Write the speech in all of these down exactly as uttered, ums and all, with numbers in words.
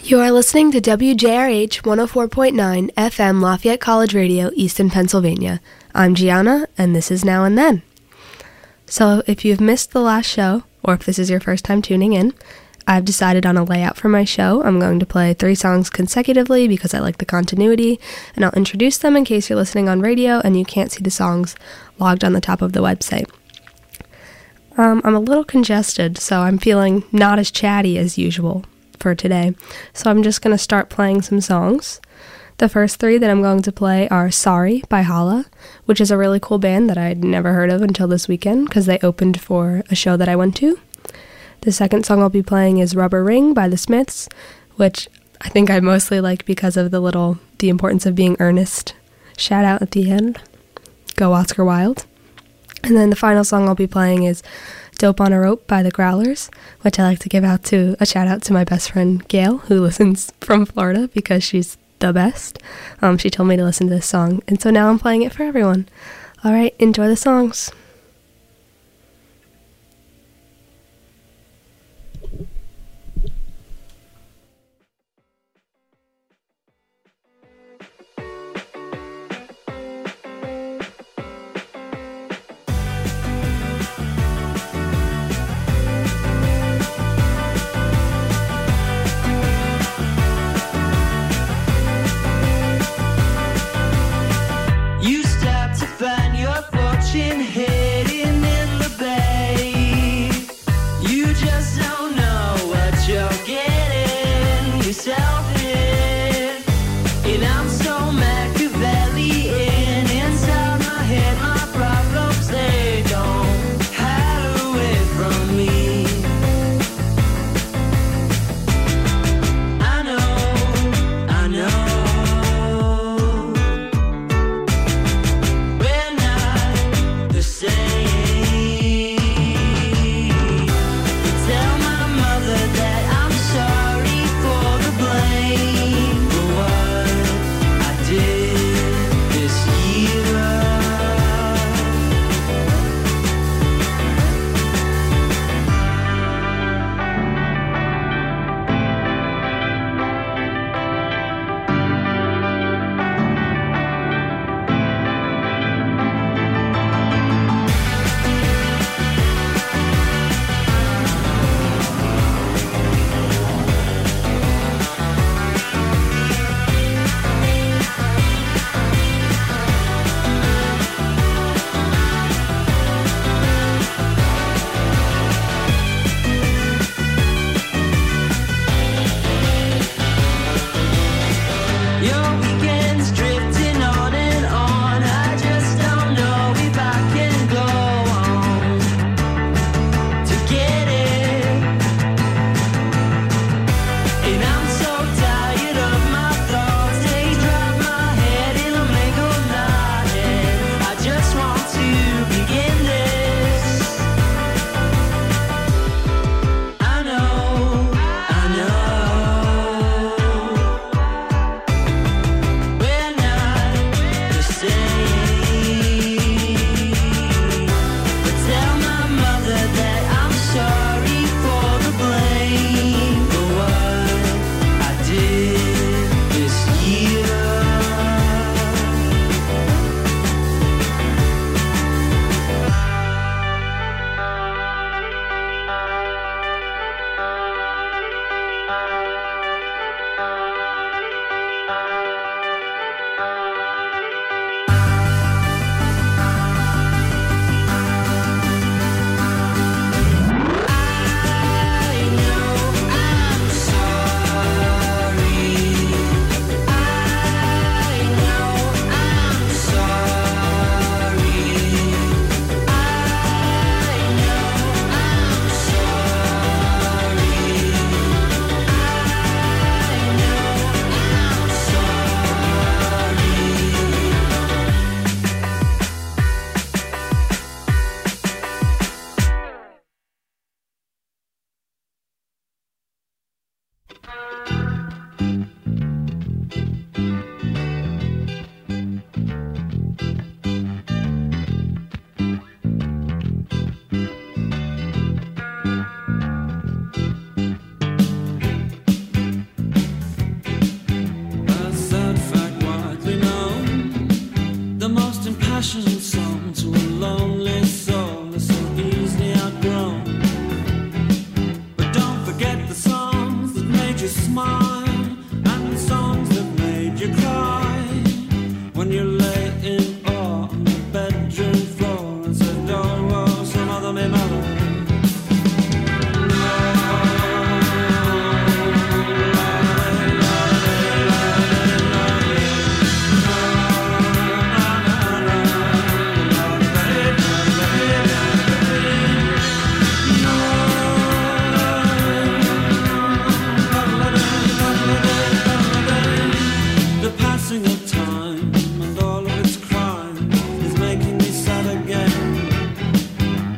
You are listening to W J R H one oh four point nine F M Lafayette College Radio, Easton, Pennsylvania. I'm Gianna, and this is Now and Then. So if you've missed the last show, or if this is your first time tuning in, I've decided on a layout for my show. I'm going to play three songs consecutively because I like the continuity, and I'll introduce them in case you're listening on radio and you can't see the songs logged on the top of the website. Um, I'm a little congested, so I'm feeling not as chatty as usual for today. So I'm just going to start playing some songs. The first three that I'm going to play are Sorry by Hala, which is a really cool band that I'd never heard of until this weekend because they opened for a show that I went to. The second song I'll be playing is Rubber Ring by the Smiths, which I think I mostly like because of the little The Importance of Being Earnest shout out at the end. Go Oscar Wilde. And then the final song I'll be playing is Dope on a Rope by the Growlers, which I like to give out to a shout out to my best friend Gail, who listens from Florida because she's the best. Um, she told me to listen to this song, and so now I'm playing it for everyone. All right, enjoy the songs. You start to find your fortune here.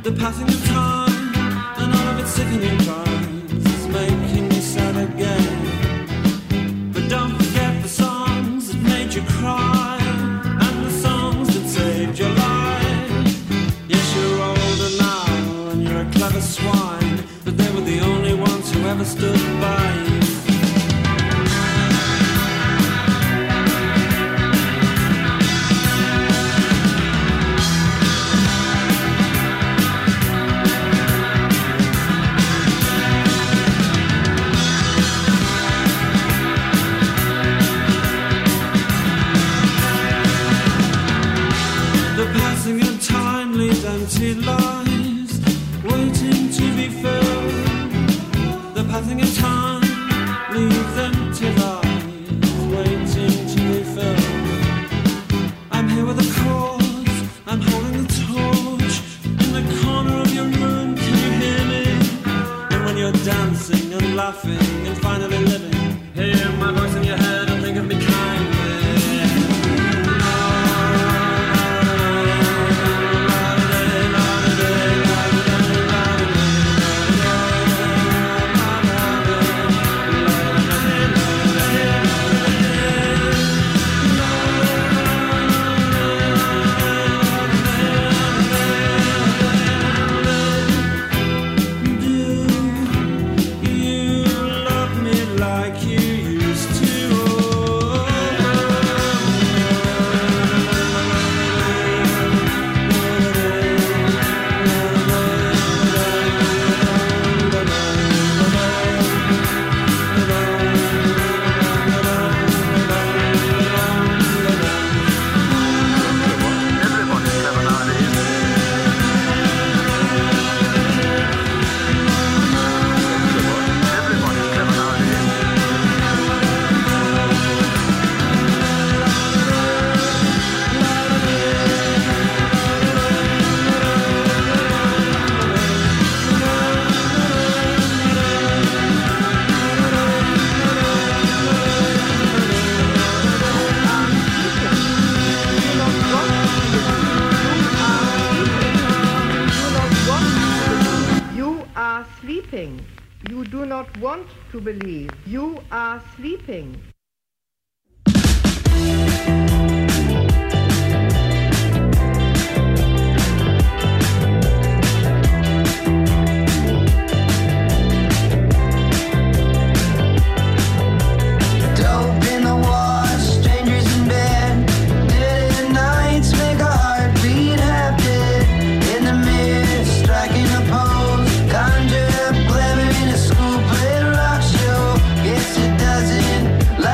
The passing of time and all of its sickening crimes is making me sad again. But don't forget the songs that made you cry and the songs that saved your life. Yes, you're older now and you're a clever swine, but they were the only ones who ever stood by you. Empty lives waiting to be filled. The passing of time leaves empty lives waiting to be filled. I'm here with a cause, I'm holding the torch in the corner of your room. Can you hear me? And when you're dancing and laughing and finally living, hear my voice in your head and think of me kindly. You do not want to believe. You are sleeping. Like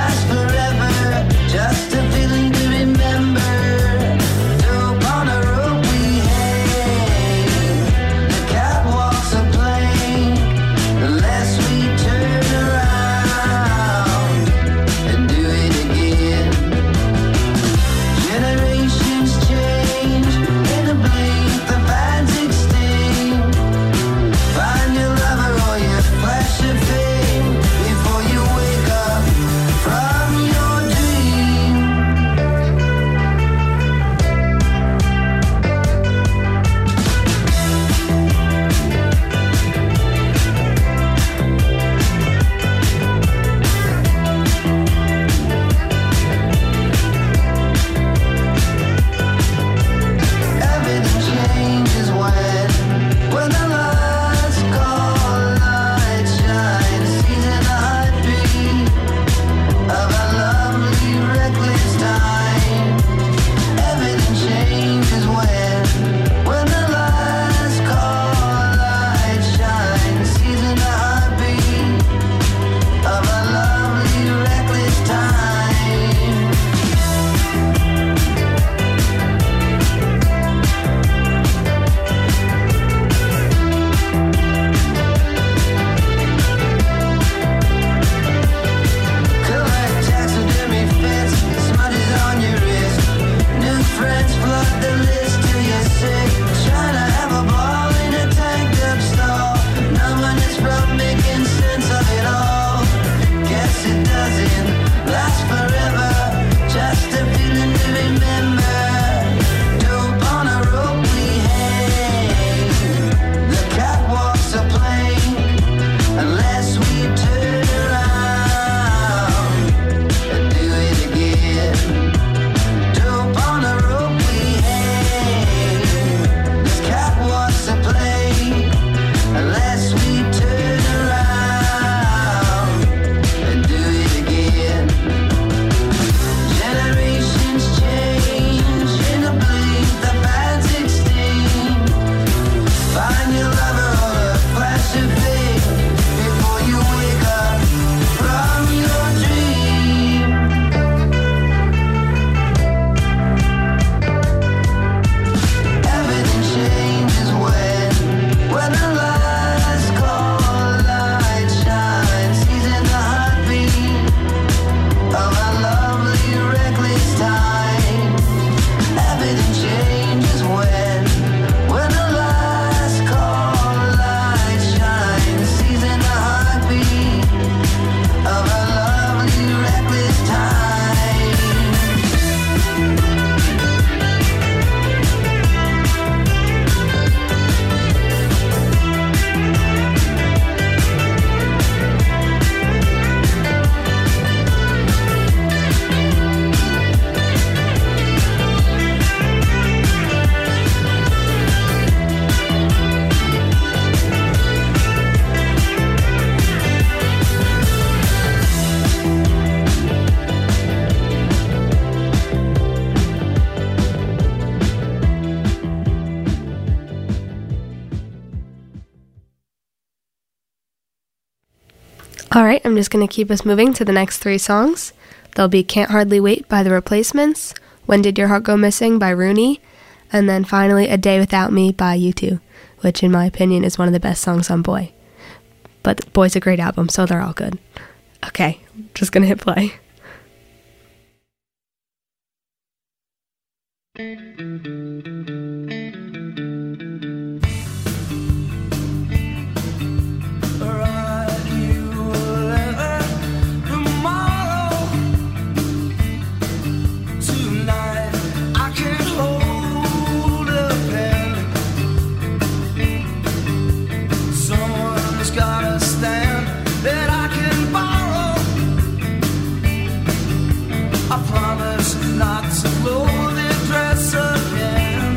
All right, I'm just going to keep us moving to the next three songs. They'll be Can't Hardly Wait by The Replacements, When Did Your Heart Go Missing by Rooney, and then finally A Day Without Me by U two, which in my opinion is one of the best songs on Boy. But Boy's a great album, so they're all good. Okay, just going to hit play. Not to blow the dress again.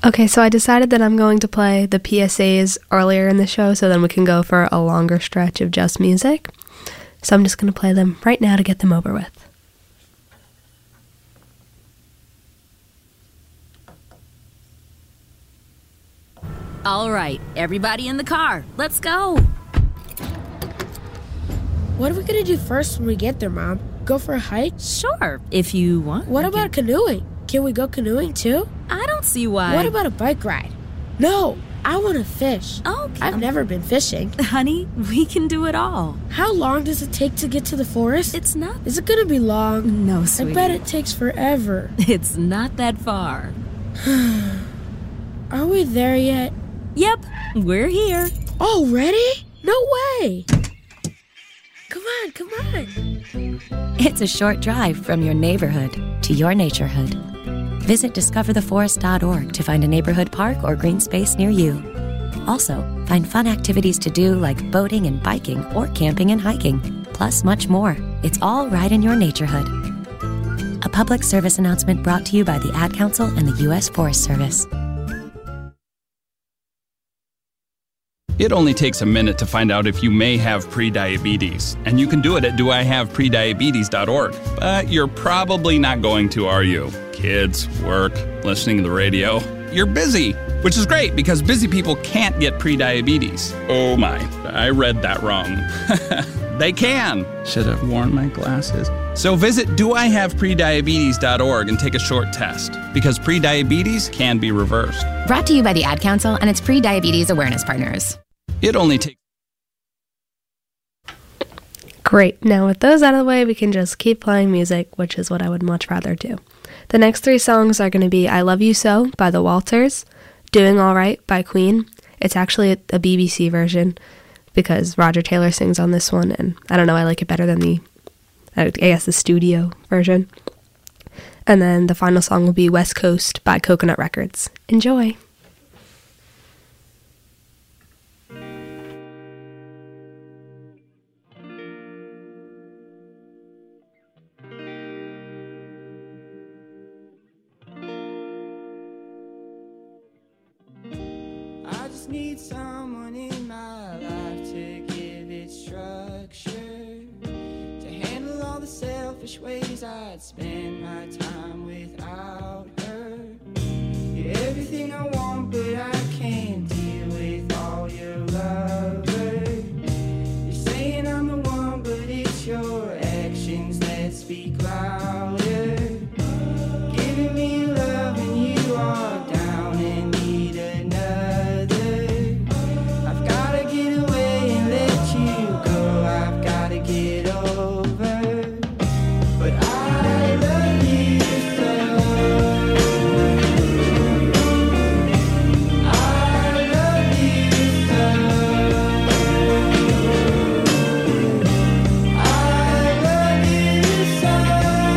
Okay, so I decided that I'm going to play the P S As earlier in the show so then we can go for a longer stretch of just music. So I'm just going to play them right now to get them over with. All right, everybody in the car, let's go. What are we gonna do first when we get there, Mom? Go for a hike? Sure, if you want. What we about can- canoeing? Can we go canoeing too? I don't see why. What about a bike ride? No, I want to fish. Okay. I've never been fishing. Honey, we can do it all. How long does it take to get to the forest? It's not... Is it gonna be long? No, sweetie. I bet it takes forever. It's not that far. Are we there yet? Yep, we're here. Already? No way! Come on, come on. It's a short drive from your neighborhood to your naturehood. Visit discover the forest dot org to find a neighborhood park or green space near you. Also, find fun activities to do like boating and biking or camping and hiking, plus much more. It's all right in your naturehood. A public service announcement brought to you by the Ad Council and the U S Forest Service. It only takes a minute to find out if you may have prediabetes, and you can do it at do I have prediabetes dot org. But you're probably not going to, are you? Kids, work, listening to the radio. You're busy, which is great because busy people can't get prediabetes. Oh my, I read that wrong. They can. Should have worn my glasses. So visit do I have prediabetes dot org and take a short test, because prediabetes can be reversed. Brought to you by the Ad Council and its pre-diabetes awareness partners. It only takes... Great. Now with those out of the way, we can just keep playing music, which is what I would much rather do. The next three songs are going to be I Love You So by the Walters, Doing All Right by Queen. It's actually a, a B B C version because Roger Taylor sings on this one, and I don't know, I like it better than the, I guess, the studio version. And then the final song will be West Coast by Coconut Records. Enjoy! I just need someone in my life to give it structure, to handle all the selfish ways I'd spend my time without her. You're everything I want, but I can't deal with all your love. You're saying I'm the one, but it's your actions that speak louder. Giving me love and you are down and need another. I've gotta get away and let you go. I've gotta get over. But I love you so. I love you so. I love you so.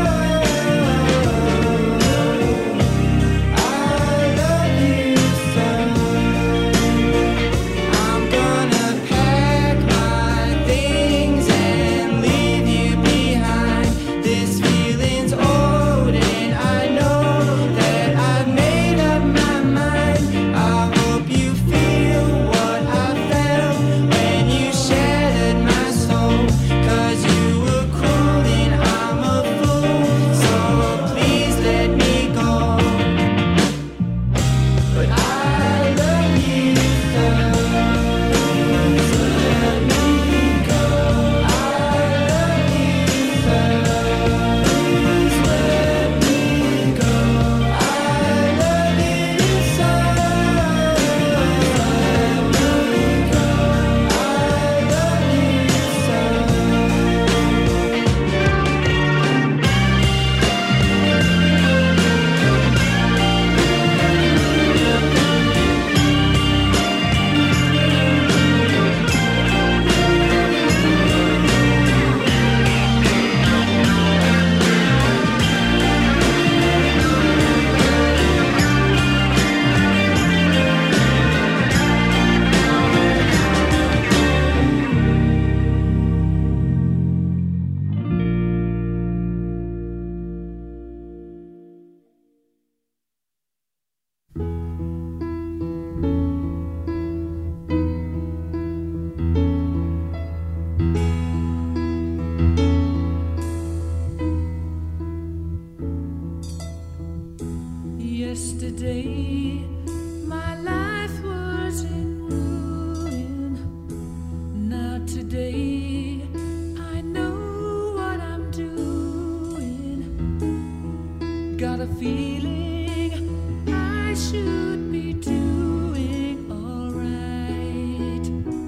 Got a feeling I should be doing alright.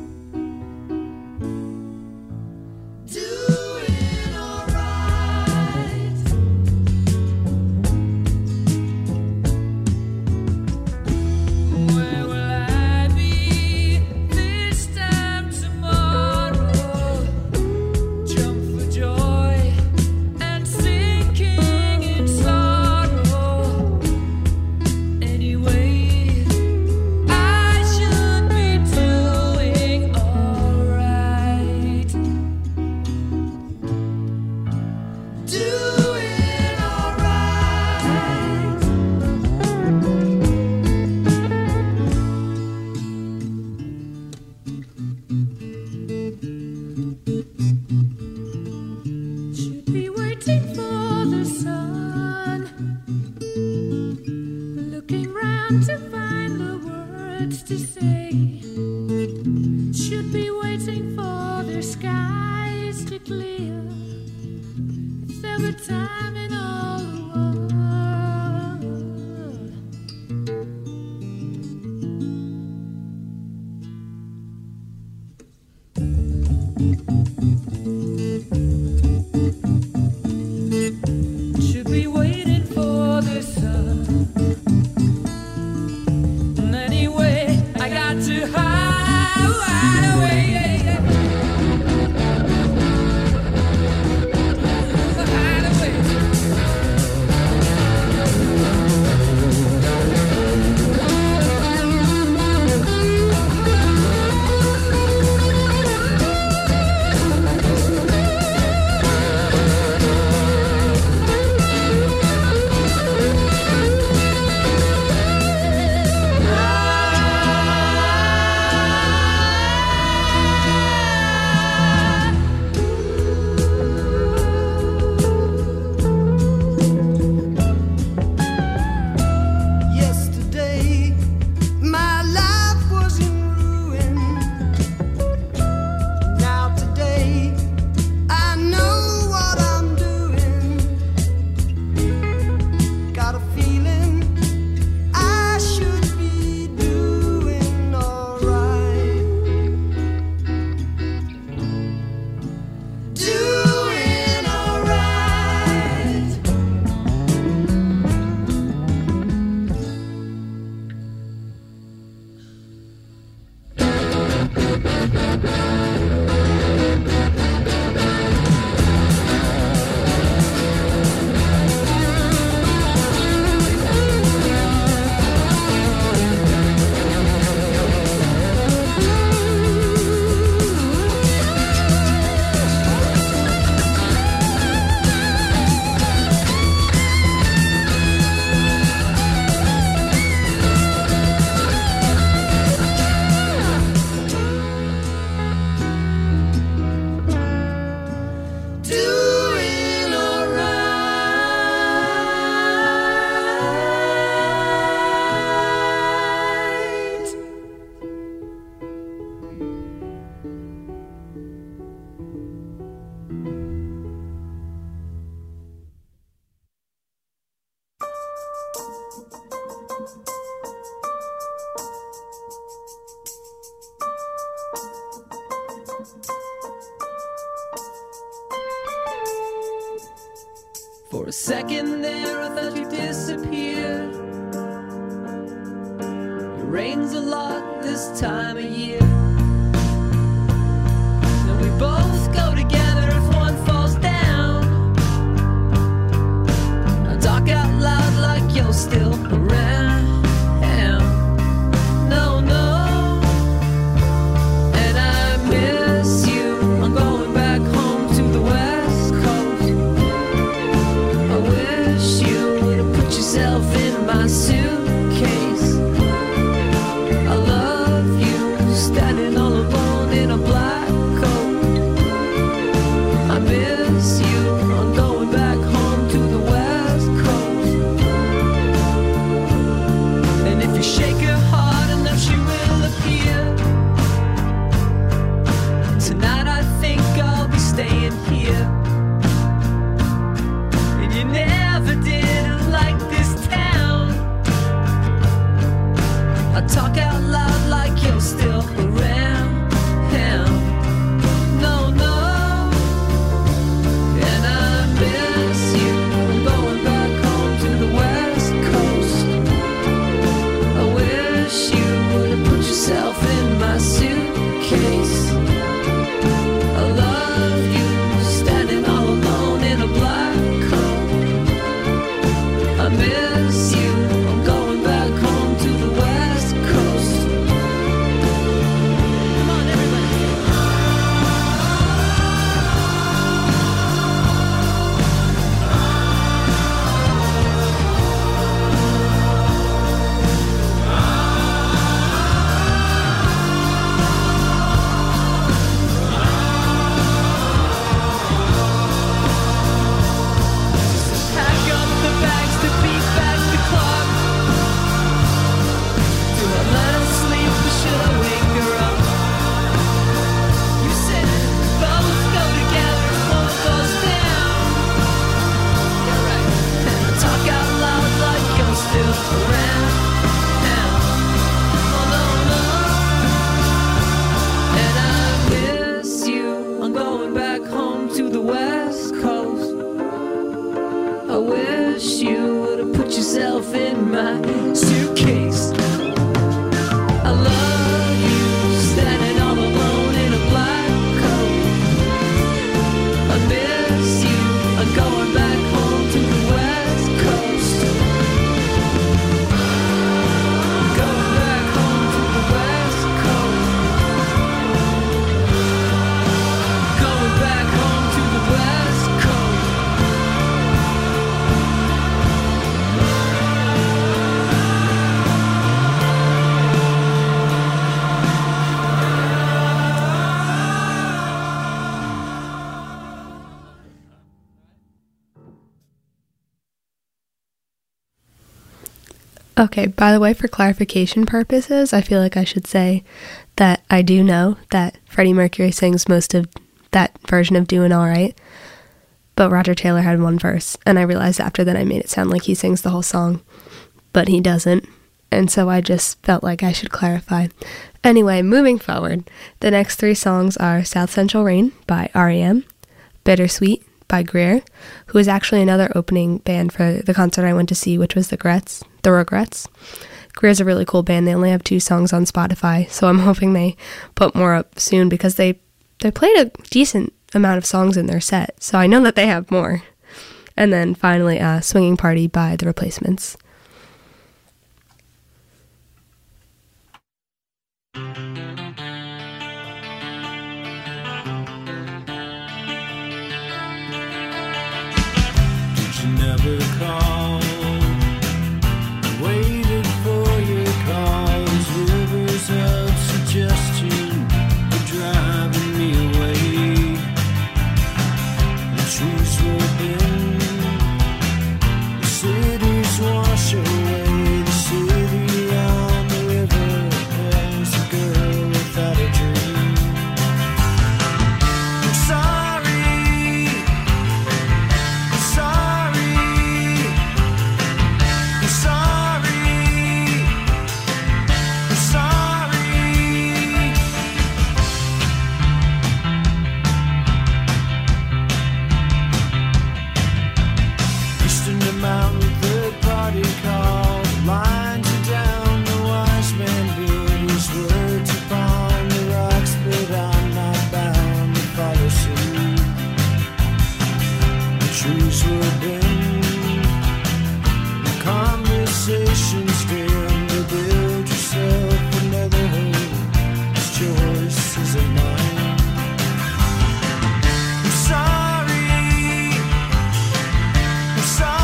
Doing alright. Where will I be this time tomorrow? Jump for joy and sinking in sorrow. Anyway, I should be doing alright. Doing alright. Should be waiting for the sun, looking round to find the words to say. Should be waiting for their skies to clear. If there were time in all the world. Should be waiting for the sun. Anyway, I got to hide away. Hide away. Yesterday, my life was in ruin. Now today, I know what I'm doing. Got a feeling I should be doing alright. Doing alright. Doing alright. For a second there, I thought you disappeared. It rains a lot this time of year. And we both go together if one falls down. I talk out loud like you're still around. No, no. And I miss you. I'm going back home to the West Coast. I wish you would have put yourself in my suitcase. I love you, standing all alone in a black coat. I miss you, I'm going back home to the West Coast. I wish you would have put yourself in my suitcase. I love you, standing all alone in a black coat. I miss you, I'm going back home to the West Coast. Going back home to the West Coast. Going back home to the West Coast. Okay, by the way, for clarification purposes, I feel like I should say that I do know that Freddie Mercury sings most of that version of Doing All Right, but Roger Taylor had one verse, and I realized after that I made it sound like he sings the whole song, but he doesn't, and so I just felt like I should clarify. Anyway, moving forward, the next three songs are South Central Rain by R E M, Bittersweet by Greer, who is actually another opening band for the concert I went to see, which was the Regrets. The Regrets. Greer's a really cool band. They only have two songs on Spotify, so I'm hoping they put more up soon because they they played a decent amount of songs in their set, so I know that they have more. And then finally, uh, Swinging Party by The Replacements. Did you never call? Waited for your calls, rivers of suggestion were driving me away. The trees were bent, the cities wash away. The city on the river was a girl without a dream. I'm sorry, I'm sorry, I'm sorry. Mountain third party call, lines are down, the wise man built his words upon the rocks, but I'm not bound to follow suit. The trees were bent, the conversations dim. To build yourself another home, this choice isn't mine. I'm sorry, I'm sorry.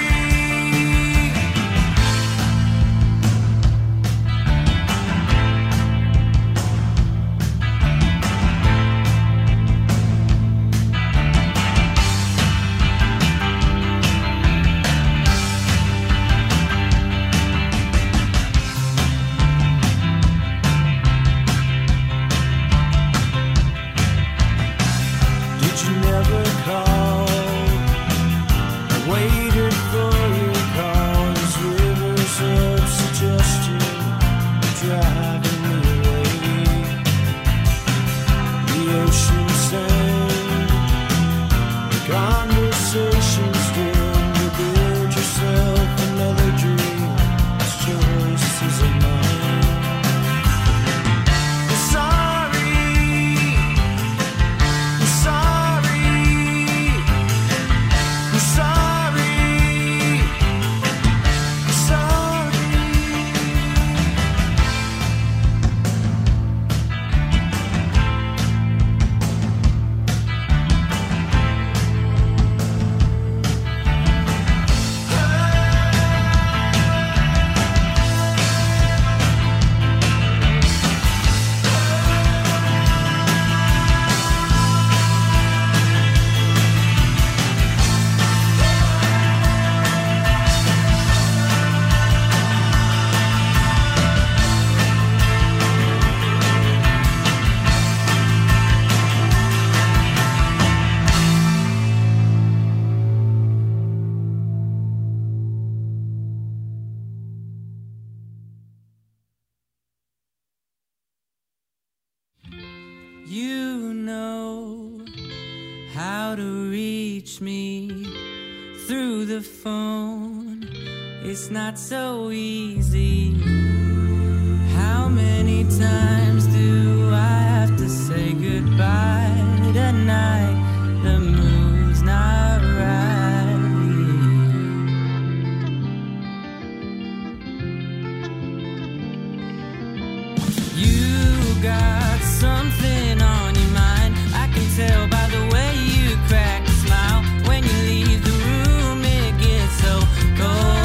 Did you never call? I waited for your calls, rivers of suggestion driving me away. The ocean sang, the conversations dim. To build yourself another dream, this choice isn't mine. I'm sorry, I'm sorry, I'm sorry, I'm sorry. You know how to reach me through the phone. It's not so easy. How many times do I have to say goodbye tonight? The mood's not right. You got something on your mind. I can tell by the way you crack a smile. When you leave the room, it gets so cold.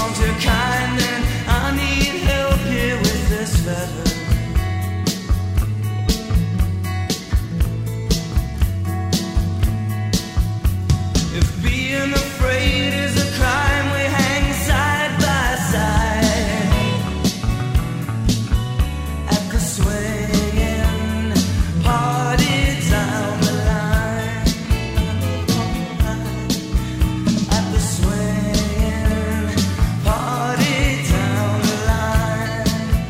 wronged your kind, then I need help here with this letter. If being afraid is a crime, we hang side by side at the swinging party down the line. At the swinging party down the line.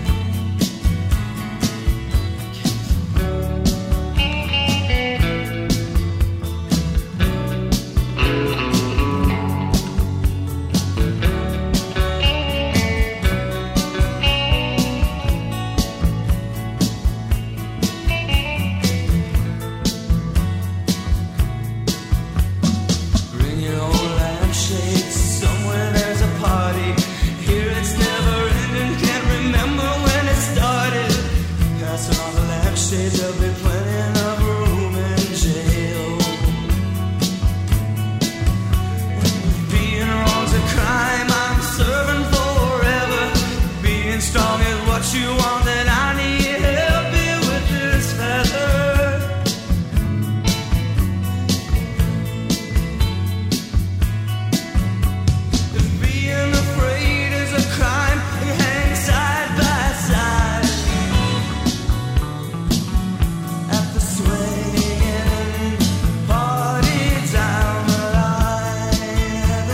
Bring your own lampshades, somewhere there's a party. Here it's never ending, can't remember when it started. Passing all the lampshades, there'll be plenty of room in jail. Being wrong's a crime, I'm serving forever. Being strong is what you want, then I need help here with this feather. If being afraid is a crime, we hang side by side at the swinging party down the line.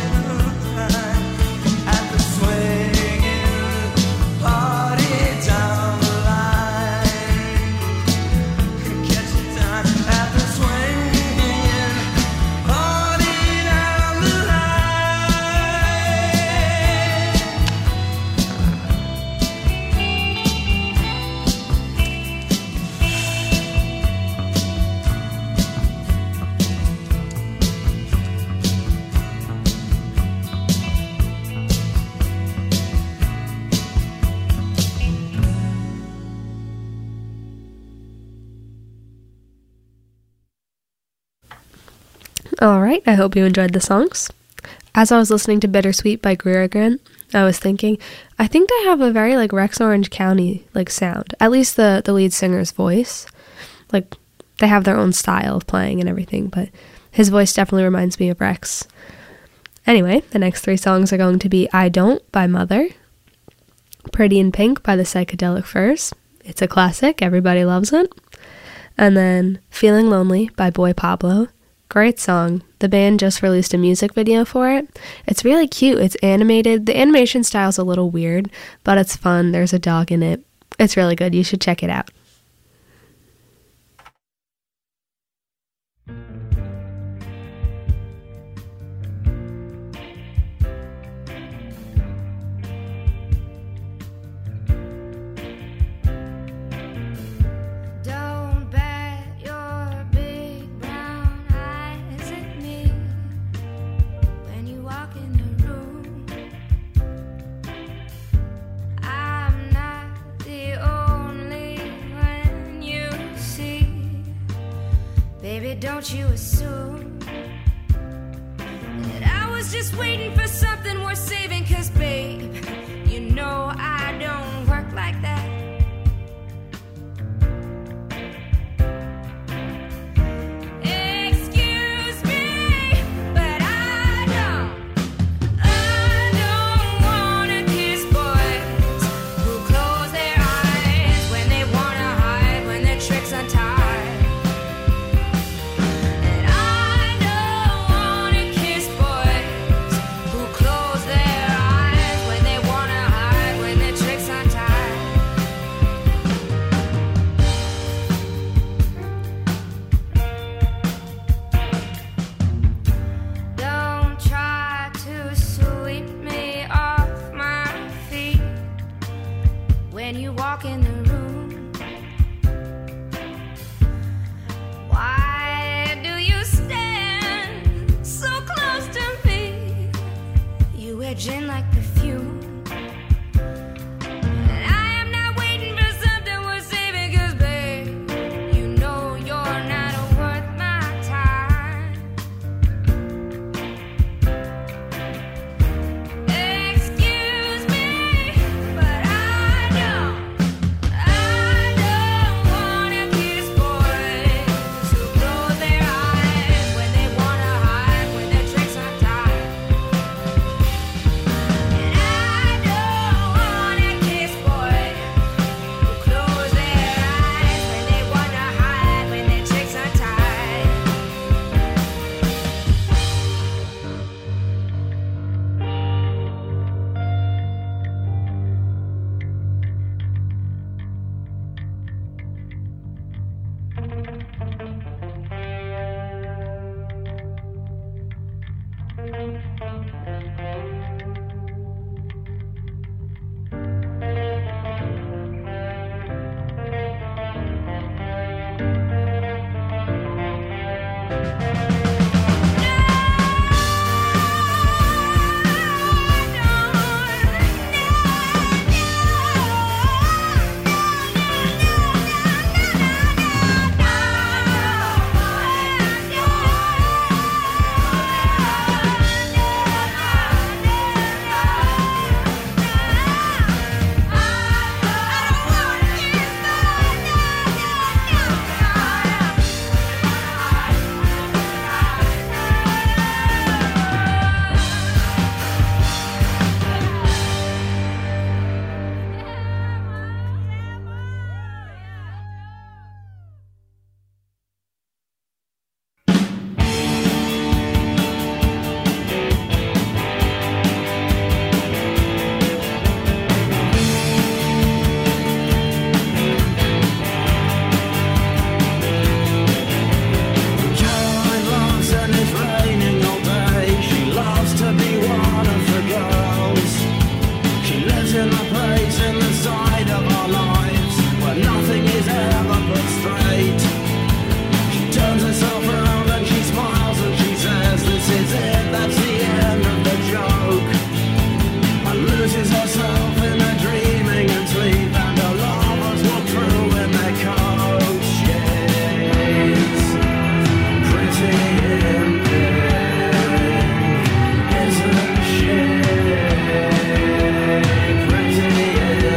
At the swinging party down the line. Catch your time at the swinging party down the All right, I hope you enjoyed the songs. As I was listening to Bittersweet by Greer Grant, I was thinking, I think they have a very like Rex Orange County like sound. At least the the lead singer's voice. Like they have their own style of playing and everything, but his voice definitely reminds me of Rex. Anyway, the next three songs are going to be I Don't by Mother, Pretty in Pink by the Psychedelic Furs. It's a classic, everybody loves it. And then Feeling Lonely by Boy Pablo. Great song. The band just released a music video for it. It's really cute. It's animated. The animation style's a little weird, but it's fun. There's a dog in it. It's really good. You should check it out. Don't bat your big brown eyes at me when you walk in the room. I'm not the only one you see. Baby, don't you assume that I was just waiting for something worth saving, 'cause babe, you know I don't work like that. Excuse me, but I don't, I don't wanna kiss boys who close their eyes when they wanna hide, when their tricks untied. And I don't wanna kiss boys who place in the side of our lives where nothing is ever put straight. She turns herself around and she smiles and she says, this is it, that's the end of the joke. And loses herself in her dreaming and sleep, and her lovers walk through in their coats. She's pretty in pink, isn't she? Pretty in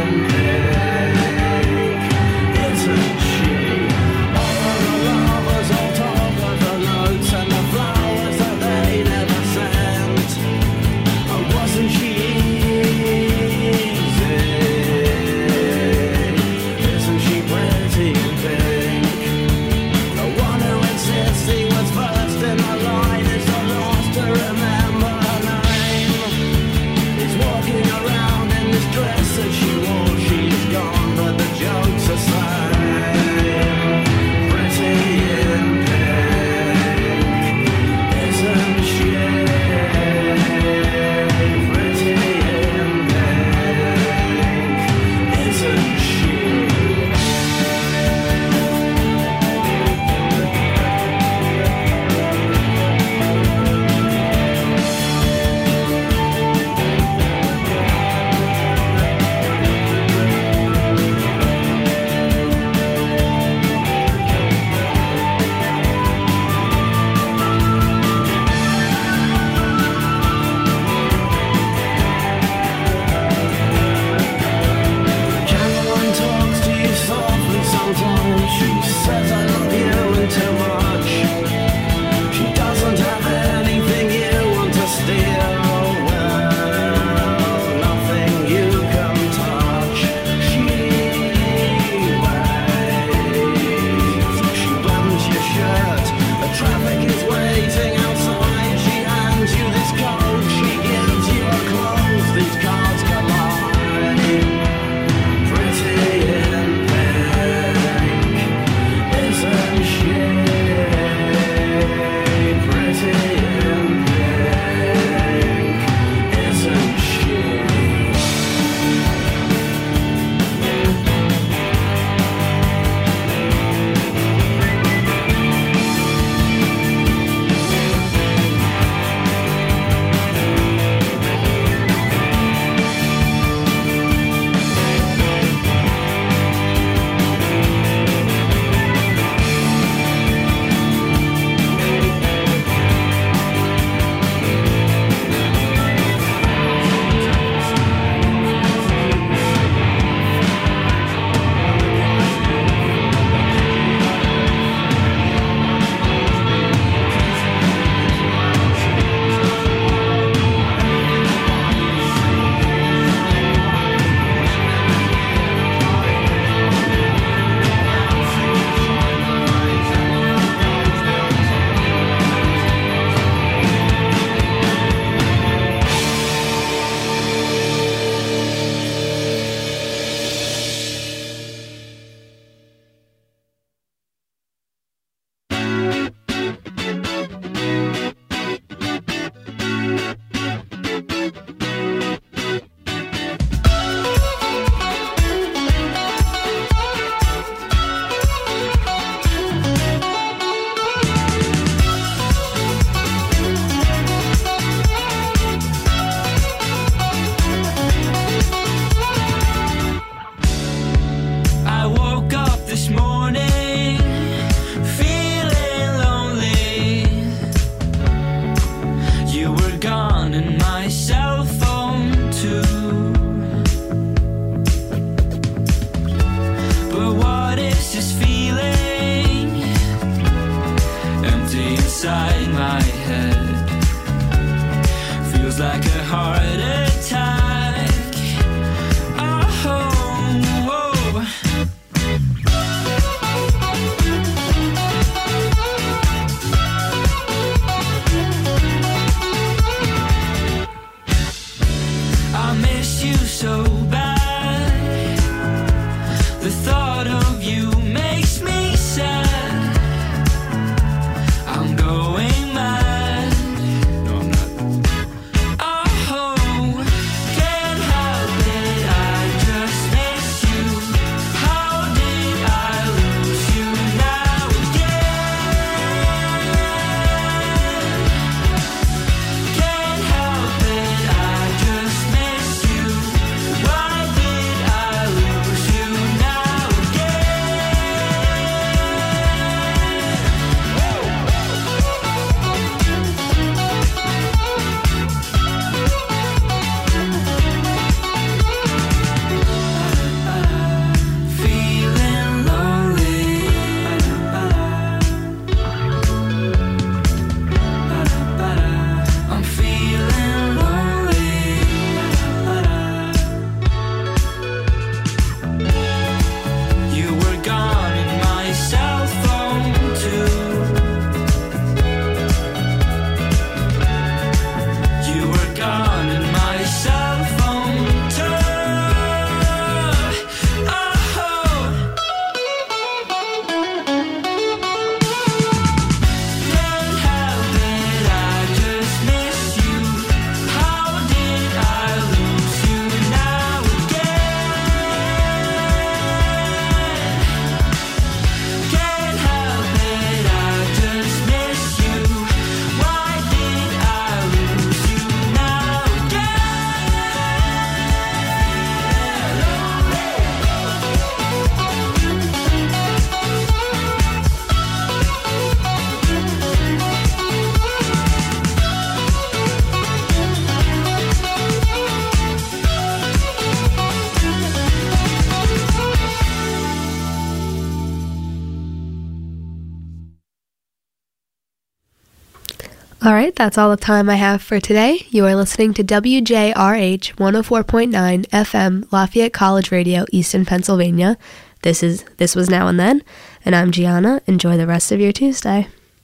All right, that's all the time I have for today. You are listening to W J R H one oh four point nine F M Lafayette College Radio, Easton, Pennsylvania. This is This Was Now and Then, and I'm Gianna. Enjoy the rest of your Tuesday.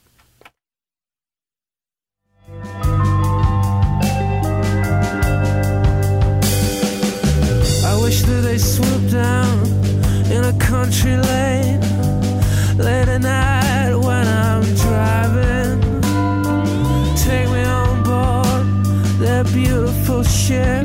I wish that they swooped down in a country lane late at night when I'm driving. Take me on board their beautiful ship.